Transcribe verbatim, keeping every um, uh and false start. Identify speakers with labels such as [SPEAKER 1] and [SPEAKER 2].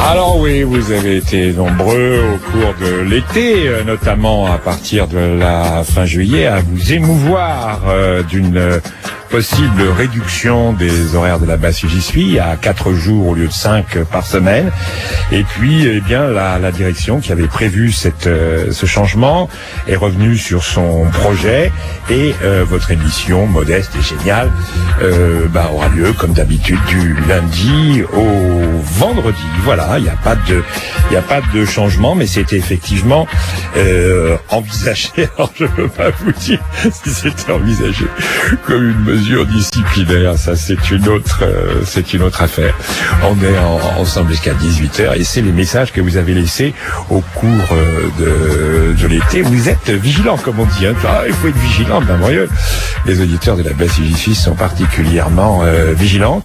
[SPEAKER 1] Alors oui, vous avez été nombreux au cours de l'été, euh, notamment à partir de la fin juillet, à vous émouvoir euh, d'une euh, possible réduction des horaires de la basse où j'y suis à quatre jours au lieu de cinq euh, par semaine. Et puis, eh bien, la, la direction qui avait prévu cette, euh, ce changement est revenue sur son projet et euh, votre émission modeste et géniale euh, bah, aura lieu comme d'habitude du lundi au vendredi. Voilà, il n'y a pas de, il n'y a pas de changement, mais c'était effectivement euh, envisagé. Alors je ne peux pas vous dire si c'était envisagé comme une mesure disciplinaire. Ça, c'est une autre, euh, c'est une autre affaire. On est en, ensemble jusqu'à dix-huit heures et c'est les messages que vous avez laissés au cours euh, de, de l'été. Vous êtes vigilants, comme on dit. Hein. Ah, il faut être vigilant, ben voyez. Les auditeurs de la basse U J sont particulièrement euh, vigilants.